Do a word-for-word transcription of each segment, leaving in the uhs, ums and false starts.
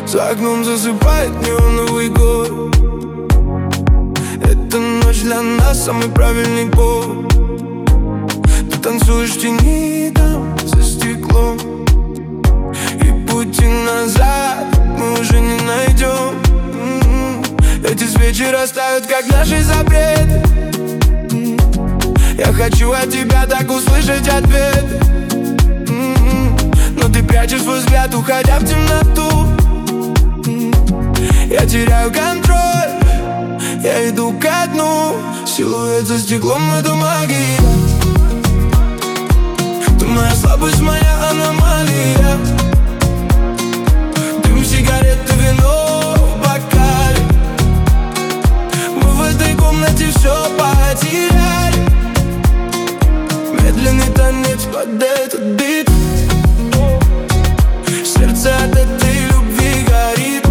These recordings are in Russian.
За окном засыпает неоновый город. Эта ночь для нас самый правильный повод. Ты танцуешь в тени там за стеклом, и пути назад мы уже не найдем. м-м-м. Эти свечи растают, как наши запреты. м-м. Я хочу от тебя так услышать ответ, м-м. но ты прячешь свой взгляд, уходя в темноту. м-м. Я теряю контроль, я иду ко дну. Силуэт за стеклом — это магия. Ты моя слабость, моя аномалия. Дым сигареты, вино в бокале. Мы в этой комнате все потеряли. Медленный танец под этот бит. Сердце от этой любви горит.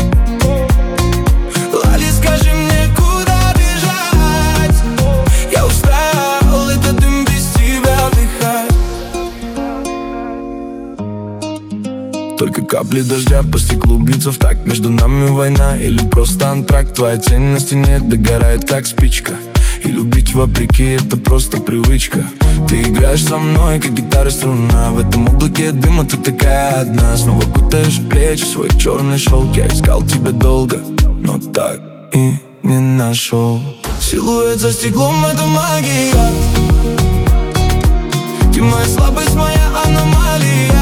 Лали, скажи мне, куда бежать? Я устал, этот дым без тебя вдыхать. Только капли дождя по стеклу бьются в такт. Между нами война или просто антракт. Твоя тень на стене догорает, как спичка. И любить вопреки — это просто привычка. Ты играешь со мной, как гитара струна. В этом облаке дыма ты такая одна. Снова кутаешь в плечи свой черный шелк. Я искал тебя долго, но так и не нашел. Силуэт за стеклом — это магия. Ты моя слабость, моя аномалия.